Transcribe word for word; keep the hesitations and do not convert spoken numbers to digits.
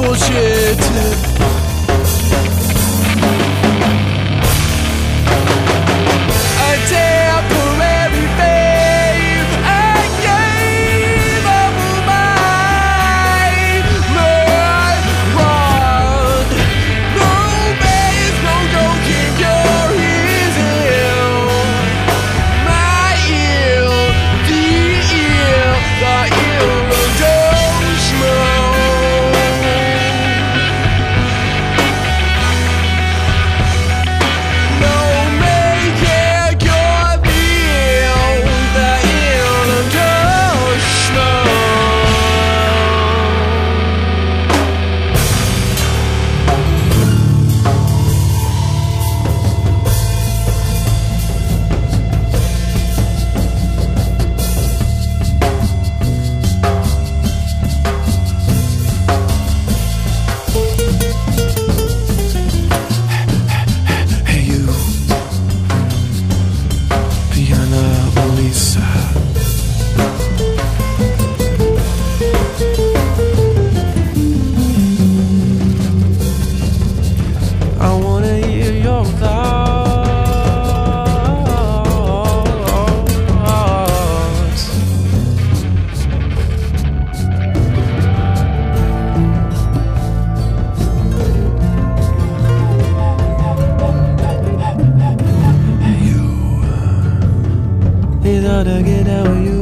bullshit. A temporary fame, I gave up my my world. No man's no joking, you're his ill. My ill, the ill, the ill of Joe Schmo. No man can cure the ill, the ill of Joe Schmo. Hey you, Diana Lisa. I wanna hear your thoughts. You, it's hard to get out with you.